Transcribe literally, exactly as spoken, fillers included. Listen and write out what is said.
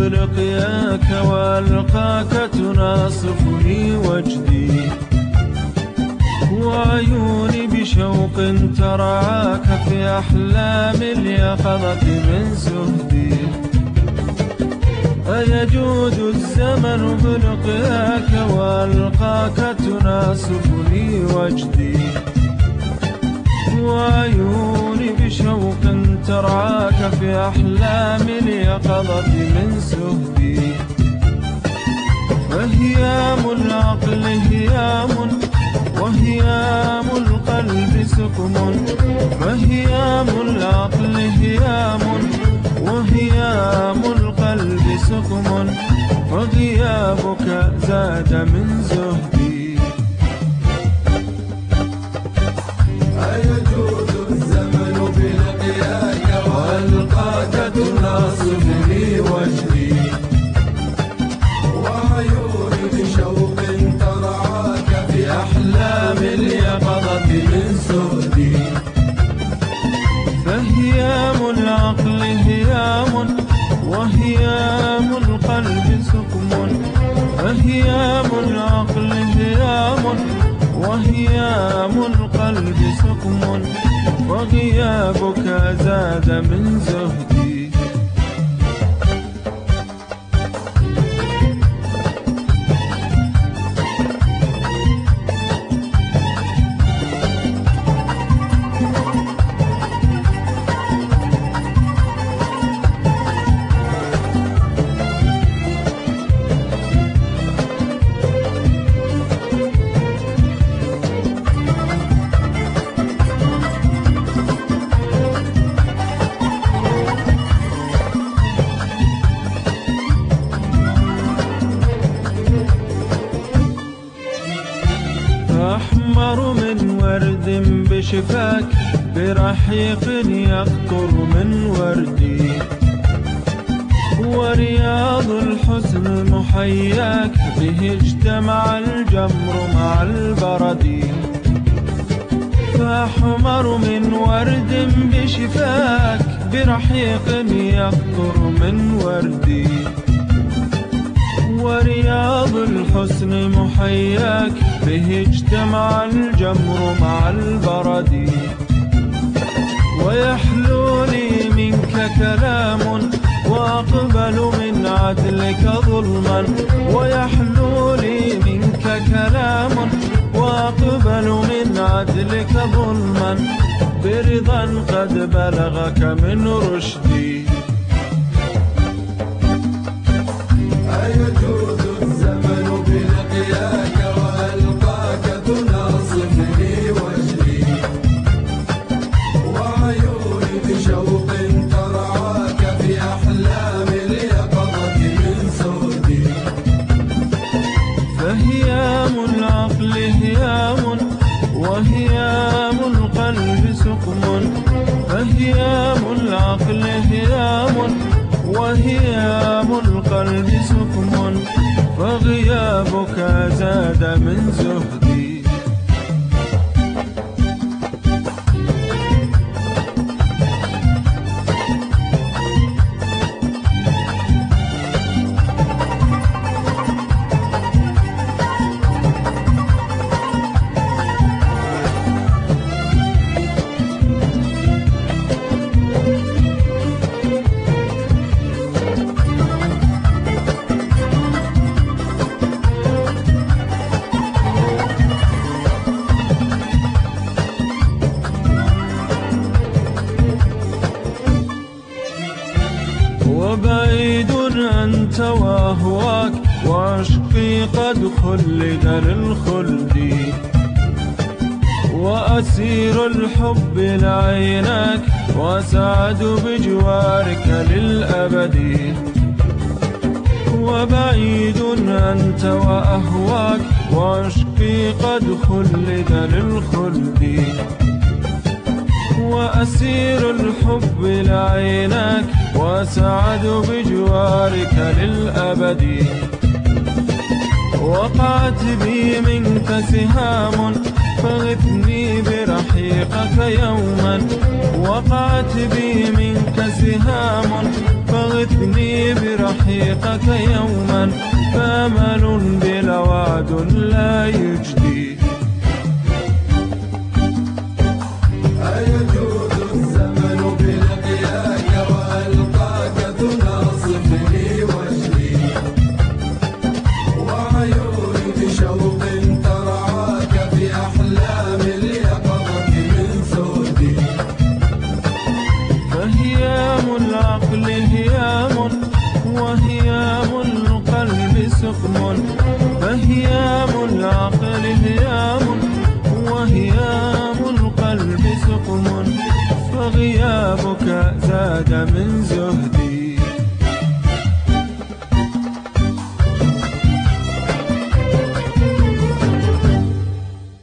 بلقياك وألقاك تناصفني وجدي، وعيوني بشوق ترعاك في أحلام اليقظة من سهدي. أيجود الزمن بلقياك وألقاك تناصفني وجدي، وعيوني بشوق ترعاك في أحلام اليقظة من سهدي. فهيام العقل هيام وهيام القلب سقم، فهيام العقل هيام وهيام القلب سقم، فغيابك زاد من زهدي. أيجود الزمن بلقياك وألقاك تناصفني وجدي، وعيوني بشوق ترعاك في أحلام اليقظة من سهدي. فهيام العقل هيام وهيام القلب سقم، فهيام العقل هيام وهيام القلب سقم، وغيابك زاد من زهدي. أحمر من ورد بشفاك برحيق يقطر من وردي، ورياض الحسن محياك به اجتمع الجمر مع البرد. فأحمر من ورد بشفاك برحيق يقطر من وردي، ورياض الحسن محياك به اجتمع الجمر مع البرد. ويحلو لي منك كلام وأقبل من عدلك ظلما، ويحلو لي منك كلام وأقبل من عدلك ظلما، برضا قد بلغك من رشدي. أيجود الزمن بلقياك وألقاك تناصفني وجدي، وعيوني بشوق ترعاك في أحلام اليقظة من سهدي. فهيام العقل هيام وهيام القلب سقم، فهيام العقل هيام وهيام القلب سقم، فغيابك زاد من زهدي. وبعيد أنت وأهواك وعشقي قد خلد للخلد، وأسير الحب لعيناك وأسعد بجوارك للأبد. وبعيد أنت وأهواك وعشقي قد خلد للخلد، وأسير الحب لعيناك وأسعد بجوارك للأبد. وقعت بي منك سهام فغثني برحيقك يوما، وقعت بي منك سهام فغثني برحيقك يوما، فأمل بلا وعد لا يجدي. أيجود الزمن بلقياك وألقاك تناصفني وجدي، وعيوني بشوق ترعاك في أحلام اليقظة من سودي. فهيام العقل هيام وهيام القلب سقم، فهيام العقل هيام وهيام القلب سقم، فغيابك زاد من زهدي.